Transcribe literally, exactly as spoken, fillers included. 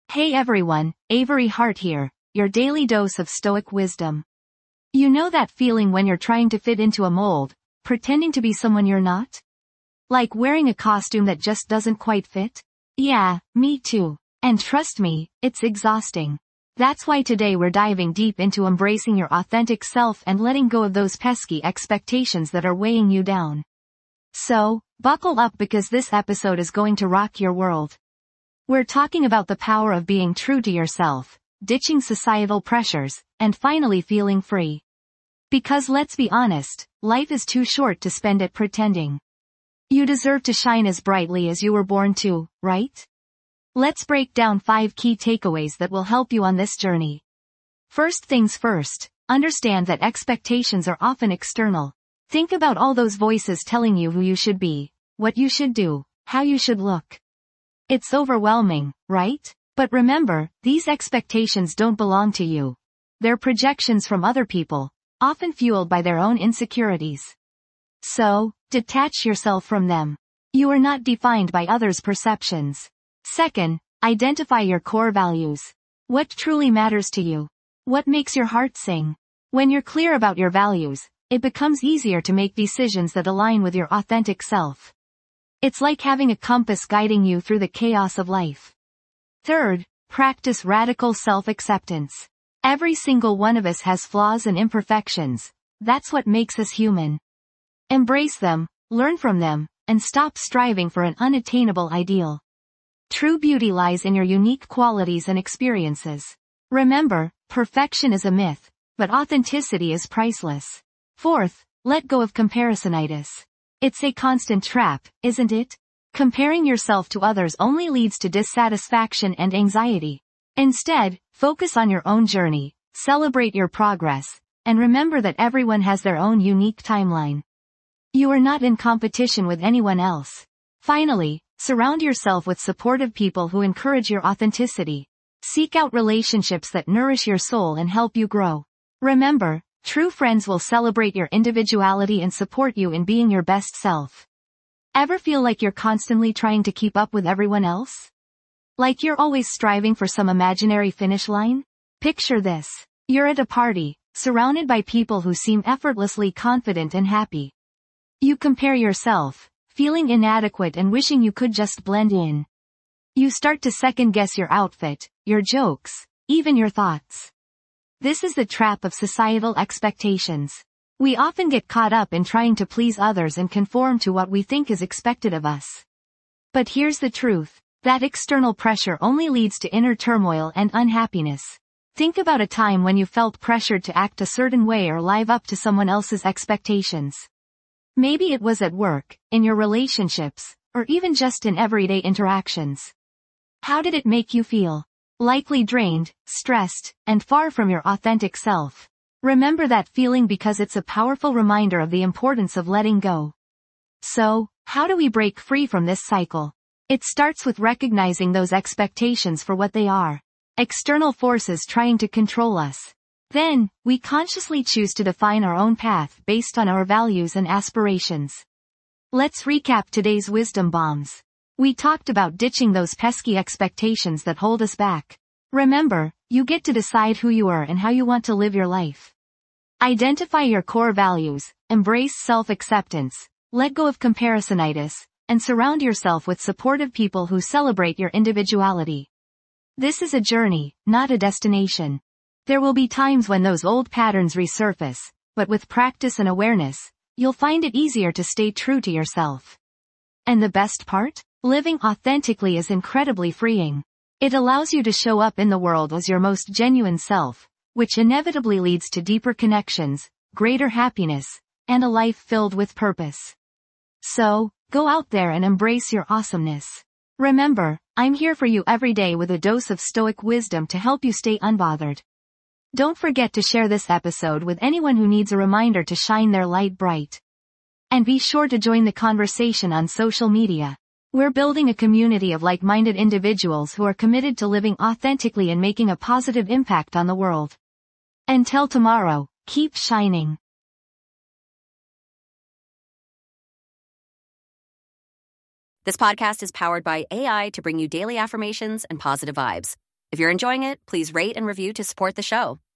Hey everyone, Avery Hart here, your daily dose of stoic wisdom. You know that feeling when you're trying to fit into a mold, pretending to be someone you're not? Like wearing a costume that just doesn't quite fit? Yeah, me too. And trust me, it's exhausting. That's why today we're diving deep into embracing your authentic self and letting go of those pesky expectations that are weighing you down. So, buckle up because this episode is going to rock your world. We're talking about the power of being true to yourself, ditching societal pressures, and finally feeling free. Because let's be honest, life is too short to spend it pretending. You deserve to shine as brightly as you were born to, right? Let's break down five key takeaways that will help you on this journey. First things first, understand that expectations are often external. Think about all those voices telling you who you should be, what you should do, how you should look. It's overwhelming, right? But remember, these expectations don't belong to you. They're projections from other people, often fueled by their own insecurities. So, detach yourself from them. You are not defined by others' perceptions. Second, identify your core values. What truly matters to you? What makes your heart sing? When you're clear about your values, it becomes easier to make decisions that align with your authentic self. It's like having a compass guiding you through the chaos of life. Third, practice radical self-acceptance. Every single one of us has flaws and imperfections. That's what makes us human. Embrace them, learn from them, and stop striving for an unattainable ideal. True beauty lies in your unique qualities and experiences. Remember, perfection is a myth, but authenticity is priceless. Fourth, let go of comparisonitis. It's a constant trap, isn't it? Comparing yourself to others only leads to dissatisfaction and anxiety. Instead, focus on your own journey, celebrate your progress, and remember that everyone has their own unique timeline. You are not in competition with anyone else. Finally, surround yourself with supportive people who encourage your authenticity. Seek out relationships that nourish your soul and help you grow. Remember, true friends will celebrate your individuality and support you in being your best self. Ever feel like you're constantly trying to keep up with everyone else? Like you're always striving for some imaginary finish line? Picture this. You're at a party, surrounded by people who seem effortlessly confident and happy. You compare yourself, feeling inadequate and wishing you could just blend in. You start to second-guess your outfit, your jokes, even your thoughts. This is the trap of societal expectations. We often get caught up in trying to please others and conform to what we think is expected of us. But here's the truth. That external pressure only leads to inner turmoil and unhappiness. Think about a time when you felt pressured to act a certain way or live up to someone else's expectations. Maybe it was at work, in your relationships, or even just in everyday interactions. How did it make you feel? Likely drained, stressed, and far from your authentic self. Remember that feeling because it's a powerful reminder of the importance of letting go. So, how do we break free from this cycle? It starts with recognizing those expectations for what they are. External forces trying to control us. Then, we consciously choose to define our own path based on our values and aspirations. Let's recap today's wisdom bombs. We talked about ditching those pesky expectations that hold us back. Remember, you get to decide who you are and how you want to live your life. Identify your core values, embrace self-acceptance, let go of comparisonitis, and surround yourself with supportive people who celebrate your individuality. This is a journey, not a destination. There will be times when those old patterns resurface, but with practice and awareness, you'll find it easier to stay true to yourself. And the best part? Living authentically is incredibly freeing. It allows you to show up in the world as your most genuine self, which inevitably leads to deeper connections, greater happiness, and a life filled with purpose. So, go out there and embrace your awesomeness. Remember, I'm here for you every day with a dose of stoic wisdom to help you stay unbothered. Don't forget to share this episode with anyone who needs a reminder to shine their light bright. And be sure to join the conversation on social media. We're building a community of like-minded individuals who are committed to living authentically and making a positive impact on the world. Until tomorrow, keep shining. This podcast is powered by A I to bring you daily affirmations and positive vibes. If you're enjoying it, please rate and review to support the show.